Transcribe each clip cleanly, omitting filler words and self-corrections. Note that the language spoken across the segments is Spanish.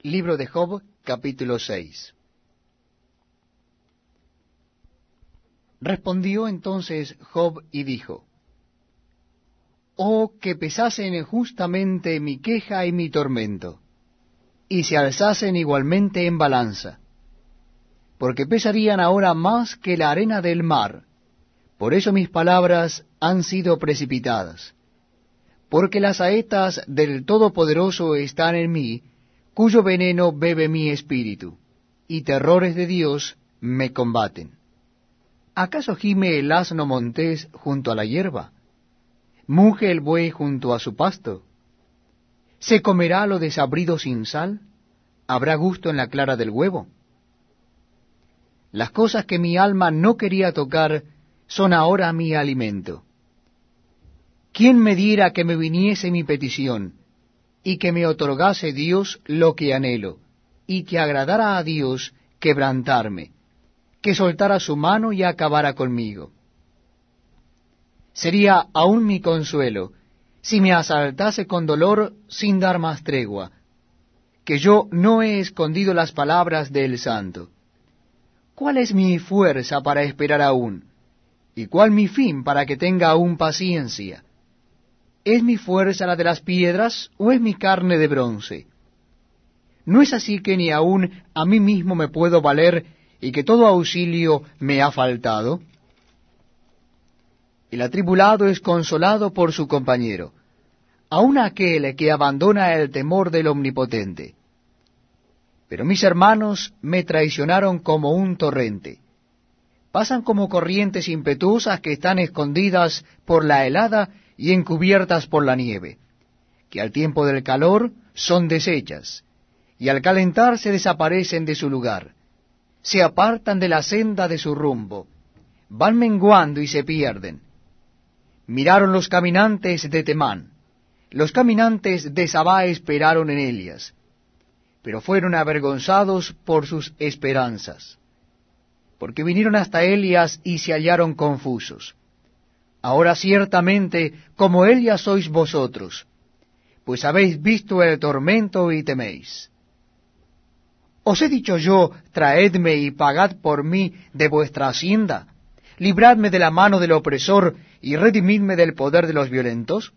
Libro de Job, capítulo 6. Respondió entonces Job y dijo: Oh, que pesasen justamente mi queja y mi tormento, y se alzasen igualmente en balanza, porque pesarían ahora más que la arena del mar. Por eso mis palabras han sido precipitadas, porque las saetas del Todopoderoso están en mí, cuyo veneno bebe mi espíritu, y terrores de Dios me combaten. ¿Acaso gime el asno montés junto a la hierba? ¿Muge el buey junto a su pasto? ¿Se comerá lo desabrido sin sal? ¿Habrá gusto en la clara del huevo? Las cosas que mi alma no quería tocar son ahora mi alimento. ¿Quién me diera que me viniese mi petición, y que me otorgase Dios lo que anhelo, y que agradara a Dios quebrantarme, que soltara su mano y acabara conmigo? Sería aún mi consuelo, si me asaltase con dolor sin dar más tregua, que yo no he escondido las palabras del Santo. ¿Cuál es mi fuerza para esperar aún? ¿Y cuál mi fin para que tenga aún paciencia? ¿Es mi fuerza la de las piedras, o es mi carne de bronce? ¿No es así que ni aún a mí mismo me puedo valer, y que todo auxilio me ha faltado? El atribulado es consolado por su compañero, aun aquel que abandona el temor del Omnipotente. Pero mis hermanos me traicionaron como un torrente. Pasan como corrientes impetuosas que están escondidas por la helada y encubiertas por la nieve, que al tiempo del calor son deshechas, y al calentarse desaparecen de su lugar, se apartan de la senda de su rumbo, van menguando y se pierden. Miraron los caminantes de Temán, los caminantes de Sabá esperaron en Elias, pero fueron avergonzados por sus esperanzas, porque vinieron hasta Elias y se hallaron confusos. Ahora ciertamente como Elias sois vosotros, pues habéis visto el tormento y teméis. ¿Os he dicho yo, traedme y pagad por mí de vuestra hacienda? ¿Libradme de la mano del opresor y redimidme del poder de los violentos?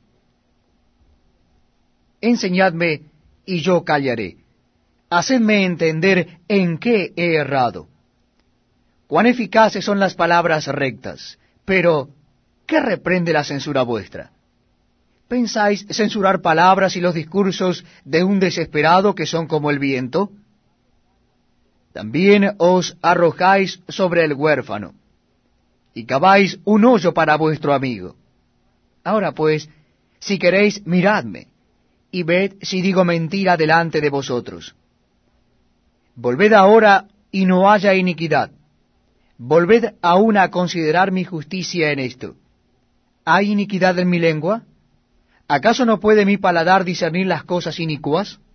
Enseñadme, y yo callaré. Hacedme entender en qué he errado. Cuán eficaces son las palabras rectas, pero ¿qué reprende la censura vuestra? ¿Pensáis censurar palabras y los discursos de un desesperado que son como el viento? También os arrojáis sobre el huérfano, y caváis un hoyo para vuestro amigo. Ahora pues, si queréis, miradme, y ved si digo mentira delante de vosotros. Volved ahora y no haya iniquidad. Volved aún a considerar mi justicia en esto. ¿Hay iniquidad en mi lengua? ¿Acaso no puede mi paladar discernir las cosas inicuas?